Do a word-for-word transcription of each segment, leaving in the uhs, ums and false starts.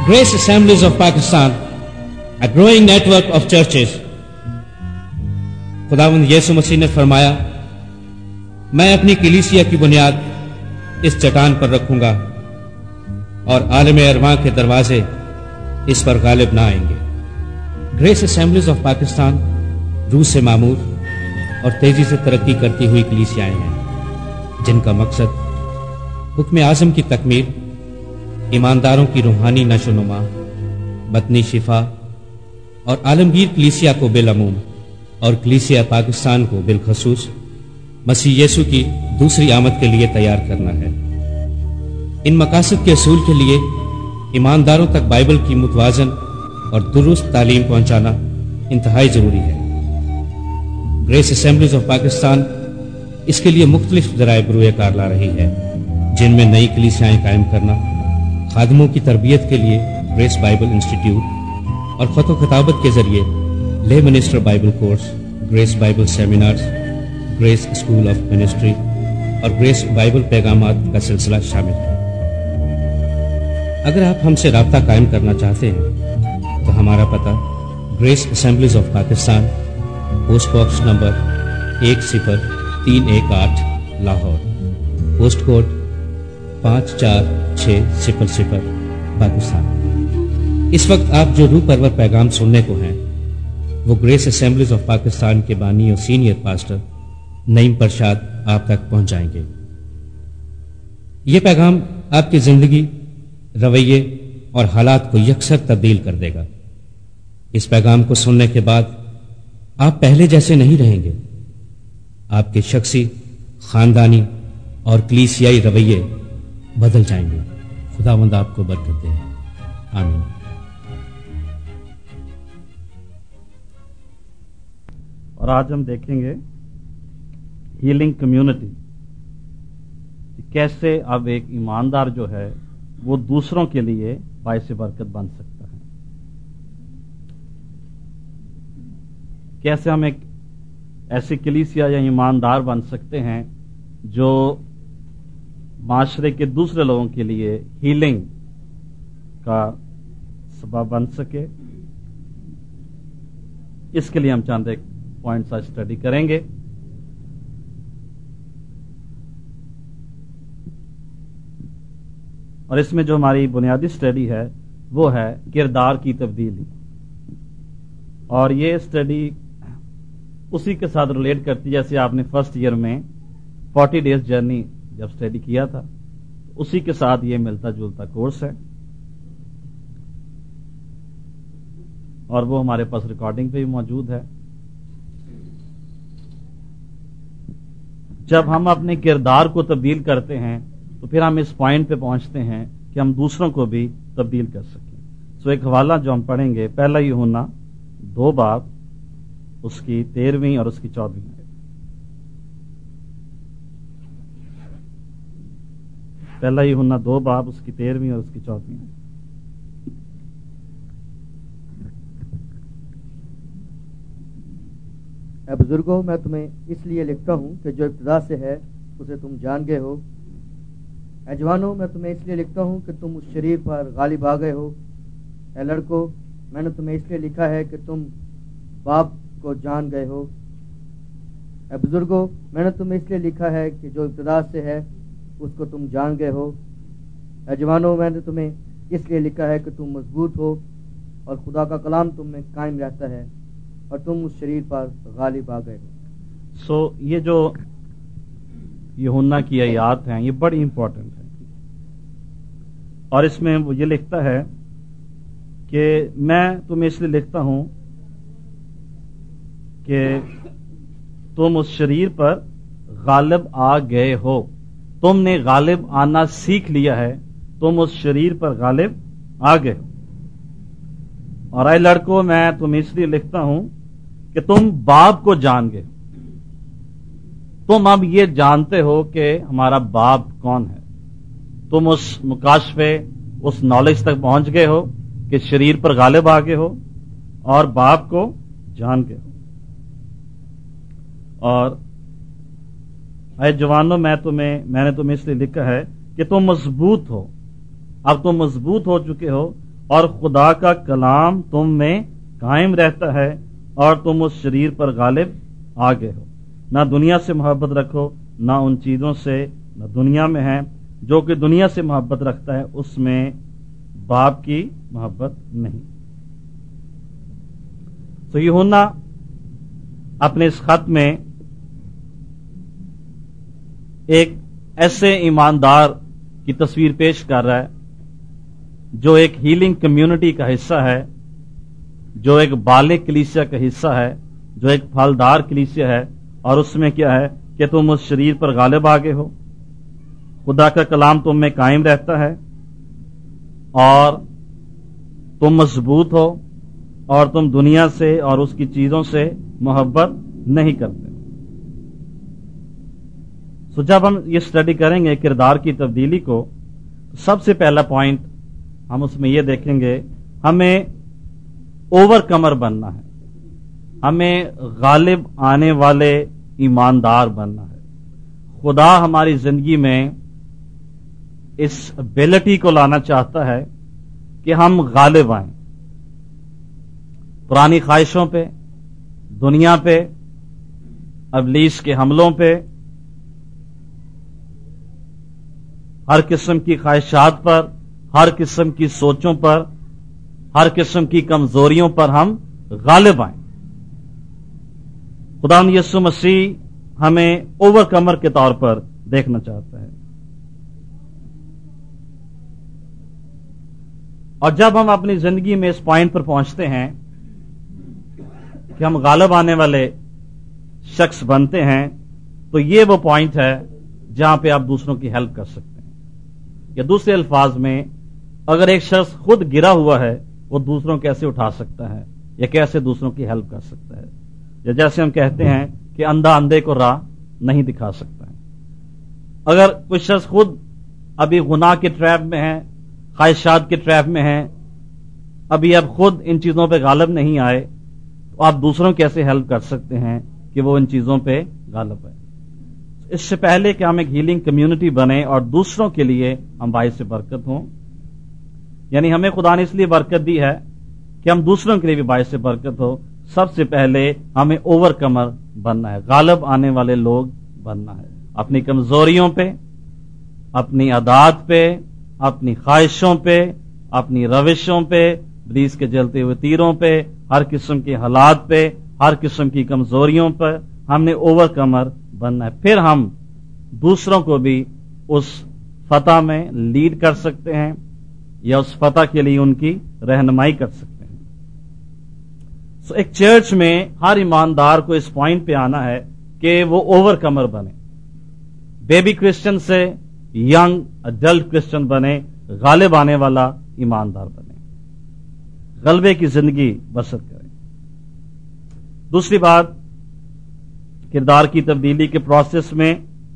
Grace Assemblies of Pakistan, a growing network of churches. खुदावंद यीशु मसीह ने फरमाया, मैं अपनी कलीसिया की बुनियाद इस चट्टान पर रखूंगा और आलम अरवां के दरवाजे इस पर गालिब ना आएंगे। ग्रेस असेंबलीज ऑफ पाकिस्तान रूस से मामूर और तेजी से तरक्की करती हुई कलीसियाएं हैं, जिनका मकसद हुक्म आज़म की तकमील, ईमानदारों की रूहानी नशोनुमा, बतनी शिफा और आलमगीर कलीसिया को बिलअमूम और कलीसिया पाकिस्तान को बिलखसूस मसीह यीशु की दूसरी आमद के लिए तैयार करना है। इन मकासद के असूल के लिए ईमानदारों तक बाइबल की मुतवाजन और दुरुस्त तालीम पहुंचाना इंतहाई ज़रूरी है। ग्रेस असेंबलीज ऑफ पाकिस्तान इसके लिए मुख्तलिफ ज़राए बरूए कार ला रही है, जिनमें नई कलीसियाएं कायम करना, खादमों की तरबियत के लिए ग्रेस बाइबल इंस्टीट्यूट और ख़त खताबत के ज़रिए ले minister Bible course, Grace Bible seminars, Grace school of ministry और ग्रेस बाइबल पैगामात का सिलसिला शामिल है। अगर आप हमसे राब्ता कायम करना चाहते हैं तो हमारा पता Grace Assemblies of Pakistan, post box number एक सिफर तीन एक आठ, लाहौर, पोस्ट कोड पाँच चार छः सिफर सिफर, पाकिस्तान। इस वक्त आप जो रूह परवर पैगाम सुनने को हैं वो ग्रेस असेंबलीज ऑफ पाकिस्तान के बानी और सीनियर पास्टर नईम परशाद आप तक पहुंचाएंगे। ये पैगाम आपकी जिंदगी, रवैये और हालात को यकसर तब्दील कर देगा। इस पैगाम को सुनने के बाद आप पहले जैसे नहीं रहेंगे। आपके शख्सी, खानदानी और कलीसियाई रवैये बदल जाएंगे। खुदावंद आपको बरकत दे। आमीन। और आज हम देखेंगे हीलिंग कम्युनिटी, कैसे अब एक ईमानदार जो है वो दूसरों के लिए बायसे बरकत बन सकता है। कैसे हम एक ऐसी कलीसिया या ईमानदार बन सकते हैं जो माशरे के दूसरे लोगों के लिए हीलिंग का सबब बन सके। इसके लिए हम चंद एक पॉइंट्स आज स्टडी करेंगे। और इसमें जो हमारी बुनियादी स्टडी है वो है किरदार की तब्दीली, और ये स्टडी उसी के साथ रिलेट करती है जैसे आपने फर्स्ट ईयर में फोर्टी डेज जर्नी जब स्टडी किया था, उसी के साथ ये मिलता जुलता कोर्स है। और वो हमारे पास रिकॉर्डिंग पे भी मौजूद है। जब हम अपने किरदार को तब्दील करते हैं तो फिर हम इस पॉइंट पे पहुंचते हैं कि हम दूसरों को भी तब्दील कर सकें। सो एक हवाला जो हम पढ़ेंगे, पहला यूहन्ना दो बाब उसकी तेरहवीं और उसकी चौदहवीं। पहला यूहन्ना दो बाब उसकी तेरहवीं और उसकी चौदहवीं। ऐ बुजुर्गों, मैं तुम्हें इसलिए लिखता हूं कि जो इब्तिदा से है उसे तुम जान गए हो। ऐ जवानों, मैं तुम्हें इसलिए लिखता हूं कि तुम उस शरीर पर गालिब आ गए हो। ऐ लड़कों, मैंने तुम्हें इसलिए लिखा है कि तुम बाप को जान गए हो। ऐ बुजुर्गों, मैंने तुम्हें इसलिए लिखा है कि जो इब्तिदा से है उसको तुम जान गए हो। ऐ जवानों, मैंने तुम्हें इसलिए लिखा है कि तुम मजबूत हो और खुदा का कलाम तुम में कायम रहता है और तुम उस शरीर पर गालिब आ गए हो। सो so, ये जो यूहन्ना की आयत हैं ये बड़ी इंपॉर्टेंट है। और इसमें वो ये लिखता है कि मैं तुम्हें इसलिए लिखता हूं कि तुम उस शरीर पर गालिब आ गए हो। तुमने गालिब आना सीख लिया है, तुम उस शरीर पर गालिब आ गए हो। और ऐ लड़कों, मैं तुम्हें इसलिए लिखता हूं कि तुम बाप को जान गए। तुम अब ये जानते हो कि हमारा बाप कौन है। तुम उस मुकाशफे, उस नॉलेज तक पहुंच गए हो कि शरीर पर गालिब आ गए हो और बाप को जान गए हो। और ऐ जवानों, मैं तुम्हें मैंने तुम्हें इसलिए लिखा है कि तुम मजबूत हो। अब तुम मजबूत हो चुके हो اور خدا کا کلام تم میں قائم رہتا ہے اور تم اس شریر پر غالب آ گئے ہو۔ نہ دنیا سے محبت رکھو، نہ ان چیزوں سے نہ دنیا میں ہے۔ جو کہ دنیا سے محبت رکھتا ہے اس میں باپ کی محبت نہیں۔ تو یوحنا اپنے اس خط میں ایک ایسے ایماندار کی تصویر پیش کر رہا ہے جو ایک ہیلنگ کمیونٹی کا حصہ ہے، جو ایک بالغ کلیسیا کا حصہ ہے، جو ایک پھلدار کلیسیا ہے، اور اس میں کیا ہے کہ تم اس شریر پر غالب آ گئے ہو، خدا کا کلام تم میں قائم رہتا ہے اور تم مضبوط ہو اور تم دنیا سے اور اس کی چیزوں سے محبت نہیں کرتے۔ سو جب ہم یہ اسٹڈی کریں گے کردار کی تبدیلی کو، سب سے پہلا پوائنٹ ہم اس میں یہ دیکھیں گے، ہمیں اوور کمر بننا ہے، ہمیں غالب آنے والے ایماندار بننا ہے۔ خدا ہماری زندگی میں اس ابیلٹی کو لانا چاہتا ہے کہ ہم غالب آئیں پرانی خواہشوں پہ، دنیا پہ، ابلیس کے حملوں پہ، ہر قسم کی خواہشات پر، ہر قسم کی سوچوں پر، ہر قسم کی کمزوریوں پر ہم غالب آئیں۔ خدا یسوع مسیح ہمیں اوور کمر کے طور پر دیکھنا چاہتا ہے۔ اور جب ہم اپنی زندگی میں اس پوائنٹ پر پہنچتے ہیں کہ ہم غالب آنے والے شخص بنتے ہیں، تو یہ وہ پوائنٹ ہے جہاں پہ آپ دوسروں کی ہیلپ کر سکتے ہیں، یا دوسرے الفاظ میں اگر ایک شخص خود گرا ہوا ہے وہ دوسروں کیسے اٹھا سکتا ہے یا کیسے دوسروں کی ہیلپ کر سکتا ہے، یا جیسے ہم کہتے ہیں کہ اندھا اندھے کو راہ نہیں دکھا سکتا ہے۔ اگر کوئی شخص خود ابھی گناہ کے ٹریپ میں ہے، خواہشات کے ٹریپ میں ہے، ابھی اب خود ان چیزوں پہ غالب نہیں آئے، تو آپ دوسروں کیسے ہیلپ کر سکتے ہیں کہ وہ ان چیزوں پہ غالب آئے۔ اس سے پہلے کہ ہم ایک ہیلنگ کمیونٹی بنے اور دوسروں کے لیے ہم باعث برکت ہوں، یعنی ہمیں خدا نے اس لیے برکت دی ہے کہ ہم دوسروں کے لیے بھی باعث برکت ہو، سب سے پہلے ہمیں اوور کمر بننا ہے، غالب آنے والے لوگ بننا ہے، اپنی کمزوریوں پہ، اپنی عادات پہ، اپنی خواہشوں پہ، اپنی روشوں پہ، ابلیس کے جلتے ہوئے تیروں پہ، ہر قسم کے حالات پہ، ہر قسم کی کمزوریوں پر ہم نے اوور کمر بننا ہے۔ پھر ہم دوسروں کو بھی اس فتح میں لیڈ کر سکتے ہیں یا اس فتح کے لیے ان کی رہنمائی کر سکتے ہیں۔ سو ایک چرچ میں ہر ایماندار کو اس پوائنٹ پہ آنا ہے کہ وہ اوور کمر بنے، بیبی کرسچن سے ینگ اڈلٹ کرسچن بنے، غالب آنے والا ایماندار بنے، غلبے کی زندگی بسر کریں۔ دوسری بات، کردار کی تبدیلی کے پروسیس میں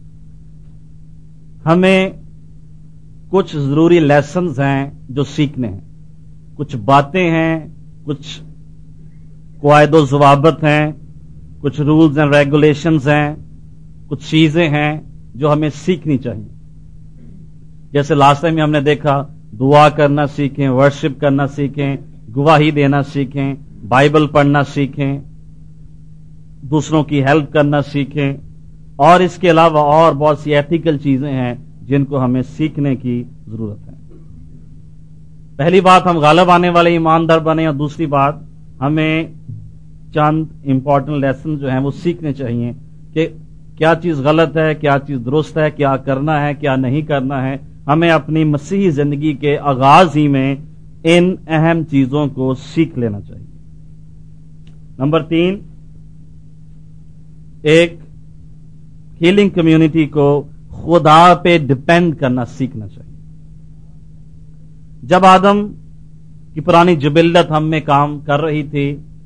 ہمیں کچھ ضروری لیسنز ہیں جو سیکھنے ہیں، کچھ باتیں ہیں، کچھ قواعد و ضوابط ہیں، کچھ رولز اینڈ ریگولیشنز ہیں، کچھ چیزیں ہیں جو ہمیں سیکھنی چاہیے۔ جیسے لاسٹ ٹائم میں ہم نے دیکھا، دعا کرنا سیکھیں، ورشپ کرنا سیکھیں، گواہی دینا سیکھیں، بائبل پڑھنا سیکھیں، دوسروں کی ہیلپ کرنا سیکھیں، اور اس کے علاوہ اور بہت سی ایتھیکل چیزیں ہیں جن کو ہمیں سیکھنے کی ضرورت ہے۔ پہلی بات، ہم غالب آنے والے ایماندار بنے، اور دوسری بات، ہمیں چند امپورٹنٹ لیسن جو ہیں وہ سیکھنے چاہیے کہ کیا چیز غلط ہے، کیا چیز درست ہے، کیا کرنا ہے، کیا نہیں کرنا ہے۔ ہمیں اپنی مسیحی زندگی کے آغاز ہی میں ان اہم چیزوں کو سیکھ لینا چاہیے۔ نمبر تین، ایک ہیلنگ کمیونٹی کو خدا پہ ڈپینڈ کرنا سیکھنا چاہیے۔ جب آدم کی پرانی جبلت ہم میں کام کر رہی تھی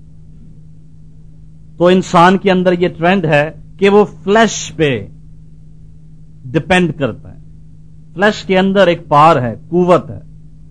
تو انسان کے اندر یہ ٹرینڈ ہے کہ وہ فلیش پہ ڈپینڈ کرتا ہے۔ فلیش کے اندر ایک پار ہے، قوت ہے،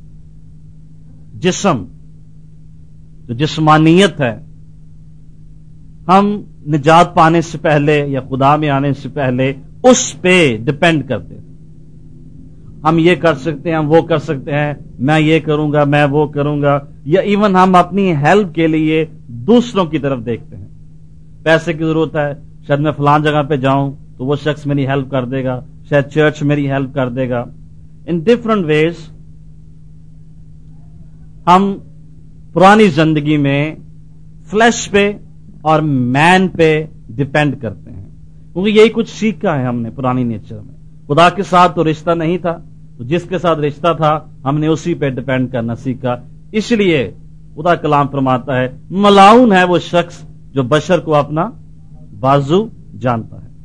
جسم جو جسمانیت ہے۔ ہم نجات پانے سے پہلے یا خدا میں آنے سے پہلے اس پہ ڈپینڈ کرتے تھے۔ ہم یہ کر سکتے ہیں، ہم وہ کر سکتے ہیں، میں یہ کروں گا، میں وہ کروں گا، یا ایون ہم اپنی ہیلپ کے لیے دوسروں کی طرف دیکھتے ہیں. پیسے کی ضرورت ہے، شاید میں فلان جگہ پہ جاؤں تو وہ شخص میری ہیلپ کر دے گا، شاید چرچ میری ہیلپ کر دے گا. ان ڈفرنٹ ویز ہم پرانی زندگی میں فلیش پہ اور مین پہ ڈیپینڈ کرتے ہیں، کیونکہ یہی کچھ سیکھا ہے ہم نے پرانی نیچر میں. خدا کے ساتھ تو رشتہ نہیں تھا، تو جس کے ساتھ رشتہ تھا ہم نے اسی پہ ڈیپینڈ کرنا سیکھا. اس لیے خدا کلام فرماتا ہے ملعون ہے وہ شخص جو بشر کو اپنا بازو جانتا ہے.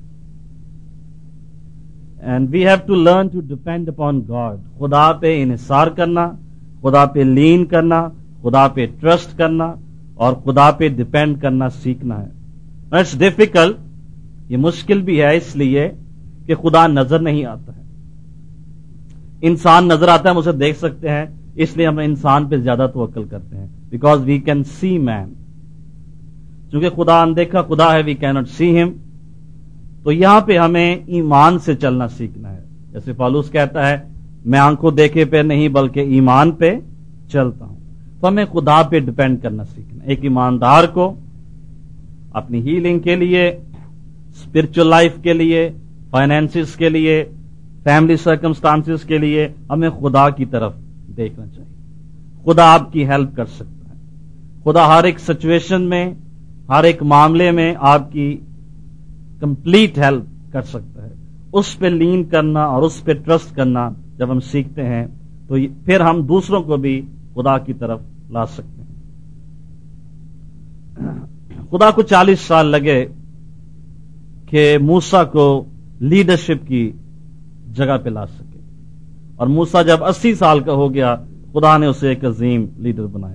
And we have to learn to depend upon God. خدا پہ انحصار کرنا، خدا پہ لین کرنا، خدا پہ ٹرسٹ کرنا اور خدا پہ ڈیپینڈ کرنا سیکھنا ہے. اٹس ڈیفیکلٹ، یہ مشکل بھی ہے اس لیے کہ خدا نظر نہیں آتا ہے. انسان نظر آتا ہے، ہم اسے دیکھ سکتے ہیں، اس لیے ہم انسان پہ زیادہ توکل کرتے ہیں، بیکاز وی کین سی مین. چونکہ خدا اندیکھا خدا ہے، وی کی ناٹ سی ہم. تو یہاں پہ ہمیں ایمان سے چلنا سیکھنا ہے. جیسے پالوس کہتا ہے میں آنکھوں دیکھے پہ نہیں بلکہ ایمان پہ چلتا ہوں. تو ہمیں خدا پہ ڈیپینڈ کرنا سیکھنا. ایک ایماندار کو اپنی ہیلنگ کے لیے، اسپرچل لائف کے لیے، فائنینسز کے لیے، فیملی سرکمسٹانسز کے لیے ہمیں خدا کی طرف دیکھنا چاہیے. خدا آپ کی ہیلپ کر سکتا ہے. خدا ہر ایک سچویشن میں، ہر ایک معاملے میں آپ کی کمپلیٹ ہیلپ کر سکتا ہے. اس پہ لین کرنا اور اس پہ ٹرسٹ کرنا جب ہم سیکھتے ہیں تو پھر ہم دوسروں کو بھی خدا کی طرف لا سکتے ہیں. خدا کو چالیس سال لگے کہ موسیٰ کو لیڈرشپ کی جگہ پہ لا سکے، اور موسیٰ جب اسی سال کا ہو گیا خدا نے اسے ایک عظیم لیڈر بنایا.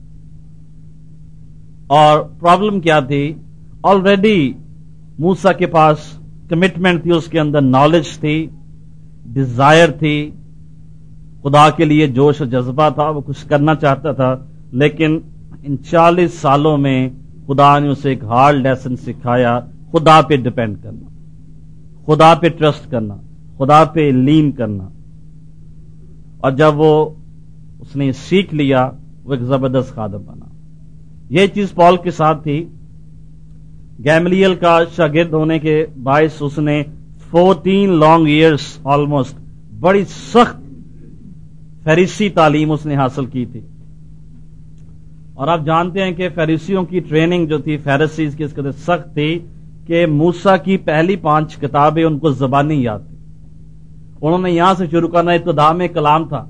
اور پرابلم کیا تھی؟ آلریڈی موسیٰ کے پاس کمٹمنٹ تھی، اس کے اندر نالج تھی، ڈیزائر تھی، خدا کے لیے جوش و جذبہ تھا، وہ کچھ کرنا چاہتا تھا. لیکن ان چالیس سالوں میں خدا نے اسے ایک ہارڈ لیسن سکھایا، خدا پہ ڈیپینڈ کرنا، خدا پہ ٹرسٹ کرنا، خدا پہ لین کرنا. اور جب وہ اس نے سیکھ لیا وہ ایک زبردست خادم بنا. یہ چیز پال کے ساتھ تھی. گیملیل کا شاگرد ہونے کے باعث اس نے فورٹین لانگ ایئرس آلموسٹ بڑی سخت فریسی تعلیم اس نے حاصل کی تھی. اور آپ جانتے ہیں کہ فریسیوں کی ٹریننگ جو تھی فیریسیز کی اس قدر سخت تھی کہ موسیٰ کی پہلی پانچ کتابیں ان کو زبانی یاد تھی. انہوں نے یہاں سے شروع کرنا، ابتدا میں کلام تھا،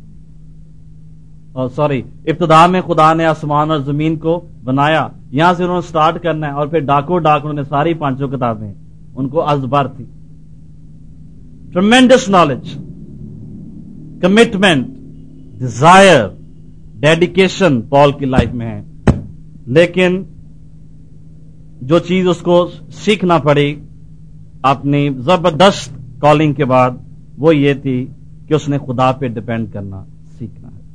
سوری ابتدا میں خدا نے آسمان اور زمین کو بنایا، یہاں سے انہوں نے سٹارٹ کرنا ہے. اور پھر ڈاکو ڈاک انہوں نے ساری پانچوں کتابیں ان کو ازبر تھی. Tremendous knowledge, commitment, desire, dedication Paul کی لائف میں ہے. لیکن جو چیز اس کو سیکھنا پڑی اپنی زبردست کالنگ کے بعد وہ یہ تھی کہ اس نے خدا پہ ڈیپینڈ کرنا سیکھنا ہے.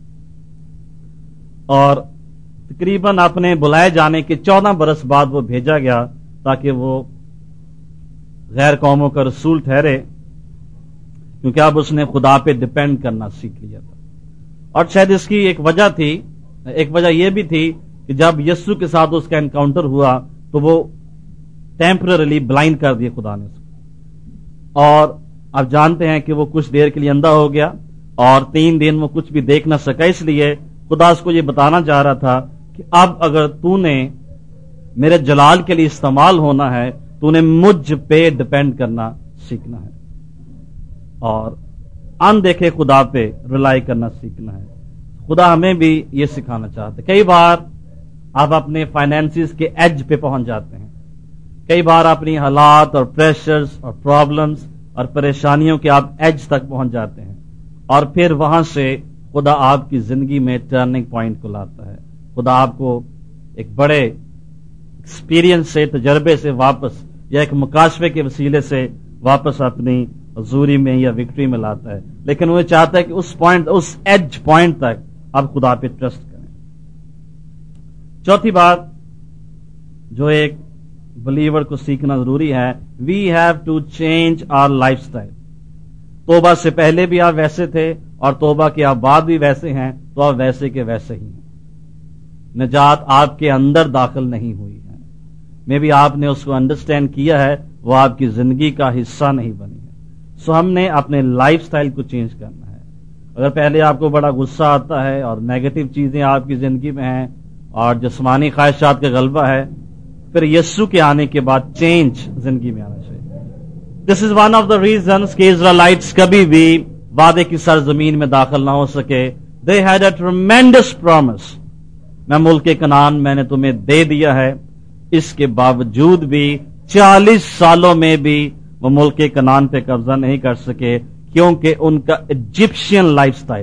اور تقریباً اپنے بلائے جانے کے چودہ برس بعد وہ بھیجا گیا تاکہ وہ غیر قوموں کا رسول ٹھہرے، کیونکہ اب اس نے خدا پہ ڈیپینڈ کرنا سیکھ لیا تھا. اور شاید اس کی ایک وجہ تھی، ایک وجہ یہ بھی تھی کہ جب یسوع کے ساتھ اس کا انکاؤنٹر ہوا تو وہ ٹیمپرریلی بلائنڈ کر دیا خدا نے اس کو. اور آپ جانتے ہیں کہ وہ کچھ دیر کے لیے اندھا ہو گیا اور تین دن وہ کچھ بھی دیکھ نہ سکا. اس لیے خدا اس کو یہ بتانا چاہ رہا تھا کہ اب اگر تو نے میرے جلال کے لیے استعمال ہونا ہے تو نے مجھ پہ ڈیپینڈ کرنا سیکھنا ہے اور اندیکھے خدا پہ ریلائی کرنا سیکھنا ہے. خدا ہمیں بھی یہ سکھانا چاہتے. کئی بار آپ اپنے فائنینسز کے ایج پہ پہنچ جاتے ہیں، کئی بار اپنی حالات اور پریشرز اور پرابلمز اور پریشانیوں کے آپ ایج تک پہنچ جاتے ہیں، اور پھر وہاں سے خدا آپ کی زندگی میں ٹرننگ پوائنٹ کو لاتا ہے. خدا آپ کو ایک بڑے ایکسپیرینس سے، تجربے سے واپس یا ایک مکاشفے کے وسیلے سے واپس اپنی حضوری میں یا وکٹری میں لاتا ہے. لیکن وہ چاہتا ہے کہ اس پوائنٹ، اس ایج پوائنٹ تک آپ خدا پہ ٹرسٹ کریں. چوتھی بات جو ایک بلیور کو سیکھنا ضروری ہے، we have to change our lifestyle. توبہ سے پہلے بھی آپ ویسے تھے اور توبہ کے آپ بعد بھی ویسے ہیں، تو آپ ویسے کے ویسے ہی ہیں۔ نجات آپ کے اندر داخل نہیں ہوئی ہے، میں بھی آپ نے اس کو انڈرسٹینڈ کیا ہے، وہ آپ کی زندگی کا حصہ نہیں بنی ہے۔ سو ہم نے اپنے لائف سٹائل کو چینج کرنا ہے۔ اگر پہلے آپ کو بڑا غصہ آتا ہے اور نیگیٹو چیزیں آپ کی زندگی میں ہیں اور جسمانی خواہشات کا غلبہ ہے، پھر یسوع کے آنے کے بعد چینج زندگی میں آنا چاہیے۔ This is one of the reasons کہ اسرائیلائٹس کبھی بھی وعدے کی سرزمین میں داخل نہ ہو سکے۔ They had a tremendous promise, میں ملک کنعان میں نے تمہیں دے دیا ہے، اس کے باوجود بھی چالیس سالوں میں بھی وہ ملک کنعان پہ قبضہ نہیں کر سکے، کیونکہ ان کا ایجپشین لائف سٹائل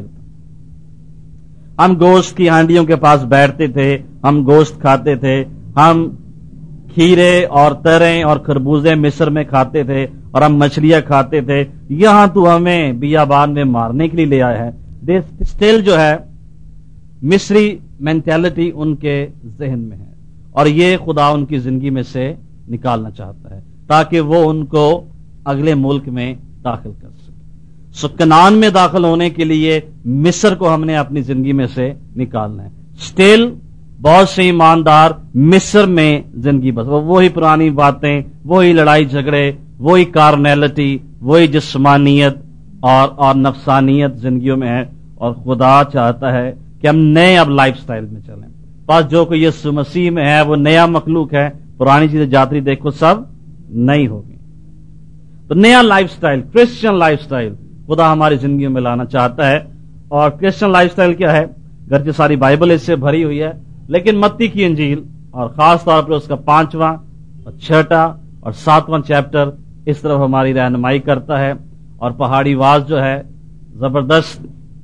تھا۔ ہم گوشت کی ہانڈیوں کے پاس بیٹھتے تھے، ہم گوشت کھاتے تھے، ہم کھیرے اور تریں اور خربوزے مصر میں کھاتے تھے اور ہم مچھلیاں کھاتے تھے، یہاں تو ہمیں بیابان میں مارنے کے لیے لے آیا ہے۔ اسٹل جو ہے مصری مینٹیلٹی ان کے ذہن میں ہے، اور یہ خدا ان کی زندگی میں سے نکالنا چاہتا ہے تاکہ وہ ان کو اگلے ملک میں داخل کر سکے۔ سو کنعان میں داخل ہونے کے لیے مصر کو ہم نے اپنی زندگی میں سے نکالنا ہے۔ اسٹل بہت سے ایماندار مصر میں زندگی بس، وہی پرانی باتیں، وہی لڑائی جھگڑے، وہی کارنیلٹی، وہی جسمانیت اور اور نفسانیت زندگیوں میں ہے، اور خدا چاہتا ہے کہ ہم نئے اب لائف سٹائل میں چلیں۔ بس جو کہ یسوع مسیح میں ہے وہ نیا مخلوق ہے، پرانی چیزیں جاتی دیکھو سب نئی ہوگی۔ تو نیا lifestyle, Christian lifestyle خدا ہماری زندگیوں میں لانا چاہتا ہے۔ اور کرسچن لائف سٹائل کیا ہے؟ گرچہ ساری بائبل اس سے بھری ہوئی ہے، لیکن متی کی انجیل اور خاص طور پر اس کا پانچواں اور چھٹا اور ساتواں چیپٹر اس طرف ہماری رہنمائی کرتا ہے، اور پہاڑی واز جو ہے زبردست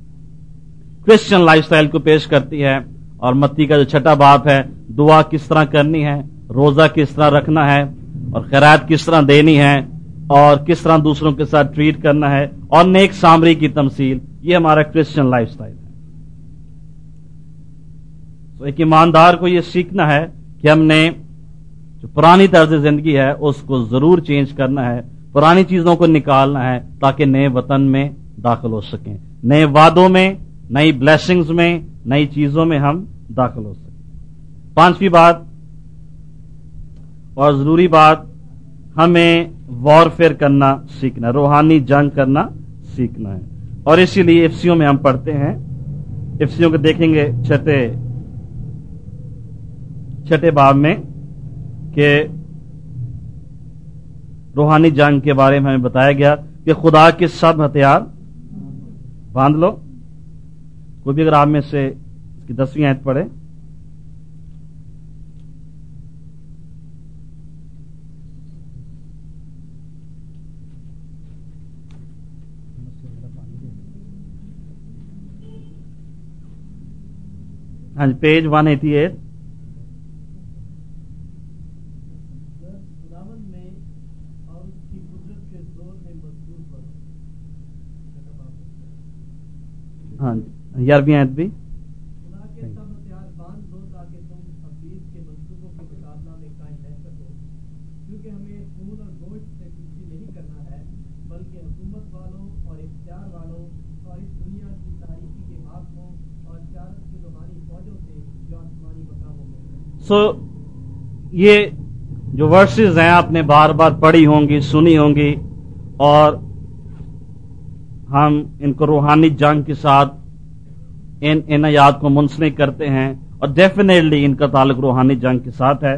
کرسچن لائف سٹائل کو پیش کرتی ہے۔ اور متی کا جو چھٹا باب ہے، دعا کس طرح کرنی ہے، روزہ کس طرح رکھنا ہے، اور خیرات کس طرح دینی ہے، اور کس طرح دوسروں کے ساتھ ٹریٹ کرنا ہے، اور نیک سامری کی تمثیل، یہ ہمارا کرسچن لائف سٹائل ہے۔ تو ایک ایماندار کو یہ سیکھنا ہے کہ ہم نے جو پرانی طرز زندگی ہے اس کو ضرور چینج کرنا ہے، پرانی چیزوں کو نکالنا ہے تاکہ نئے وطن میں داخل ہو سکیں، نئے وعدوں میں، نئی بلیسنگز میں، نئی چیزوں میں ہم داخل ہو سکیں۔ پانچویں بات اور ضروری بات، ہمیں وارفیئر کرنا سیکھنا ہے، روحانی جنگ کرنا سیکھنا ہے۔ اور اسی لیے افسیوں میں ہم پڑھتے ہیں، افسیوں کو دیکھیں گے چھٹے چھٹے باب میں کہ روحانی جنگ کے بارے میں ہمیں بتایا گیا کہ خدا کے سب ہتھیار باندھ لو۔ کوئی بھی اگر آپ میں سے اس کی دسویں آیت پڑھے۔ ہاں جی، پیج ون ایٹی ایٹ۔ ہاں جی، گیارہویں آیت بھی۔ سو یہ جو ورسز ہیں آپ نے بار بار پڑھی ہوں گی، سنی ہوں گی، اور ہم ان کو روحانی جنگ کے ساتھ ان ان آیات کو منسلک کرتے ہیں، اور ڈیفینیٹلی ان کا تعلق روحانی جنگ کے ساتھ ہے۔